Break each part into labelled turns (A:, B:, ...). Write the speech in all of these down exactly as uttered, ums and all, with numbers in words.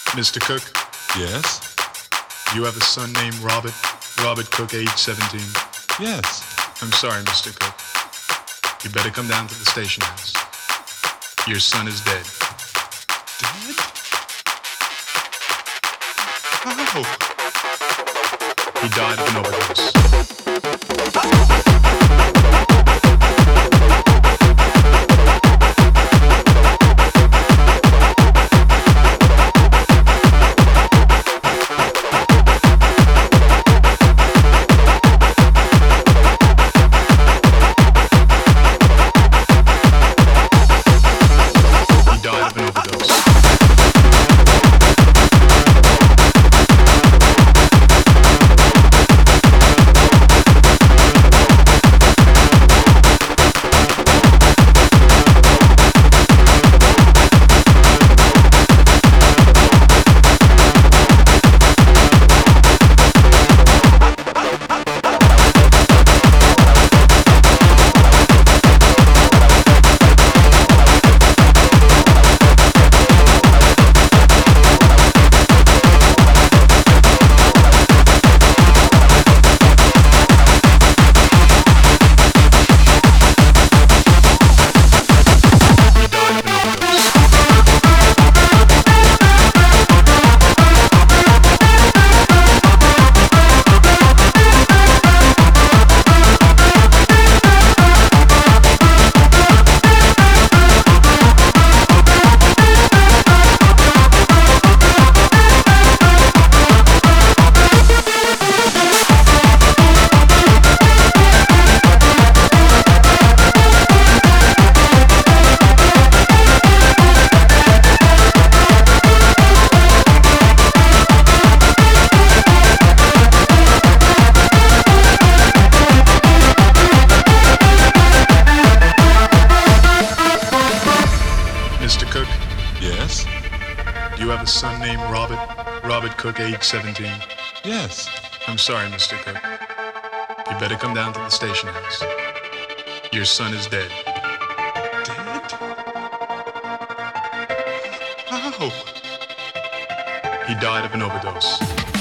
A: Mister Cook,
B: Yes?
A: you have a son named Robert, Robert Cook, age seventeen.
B: Yes.
A: I'm sorry, Mister Cook. You better come down to the station house. Your son is dead.
B: Dead? How?
A: He died of an overdose. Cook, age seventeen.
B: Yes.
A: I'm sorry, Mister Cook. You better come down to the station house. Your son is dead.
B: Dead? How?
A: He died of an overdose.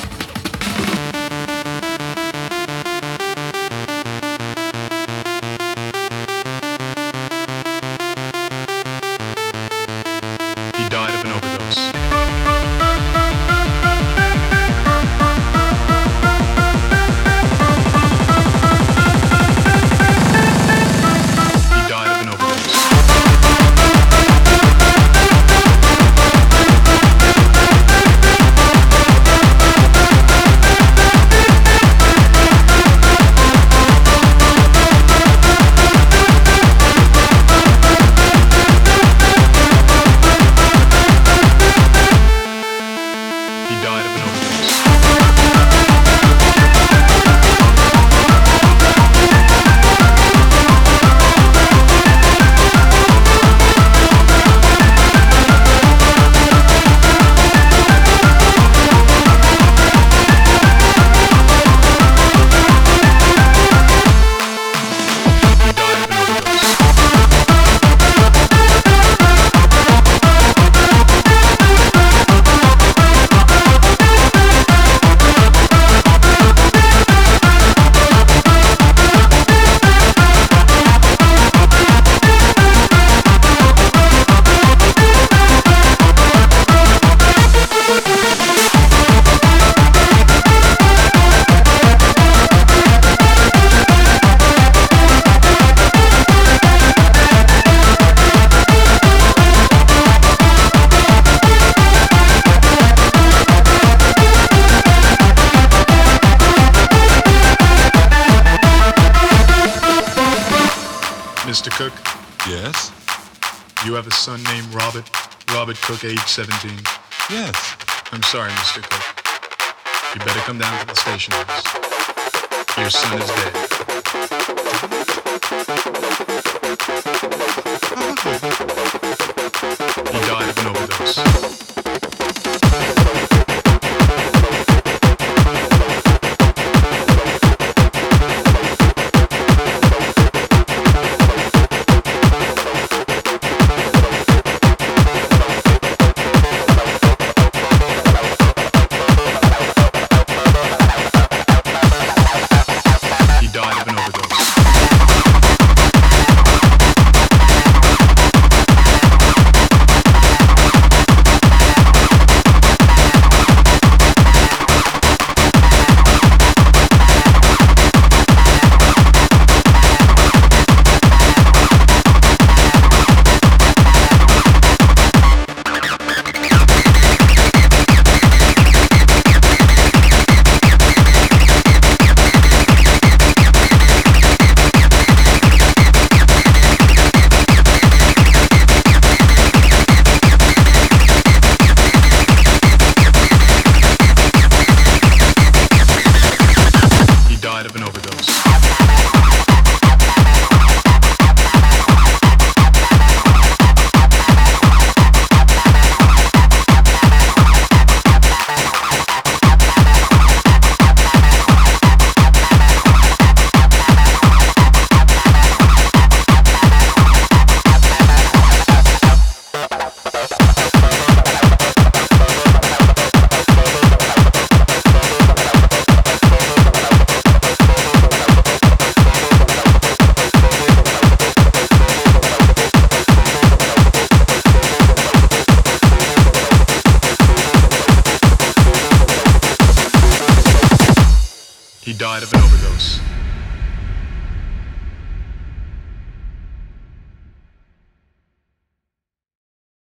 A: He died of an overdose. Mister Cook?
B: Yes?
A: You have a son named Robert, Robert Cook, age seventeen.
B: Yes.
A: I'm sorry, Mister Cook. You better come down to the station house. Your son is dead. He died of an overdose. He died of an overdose.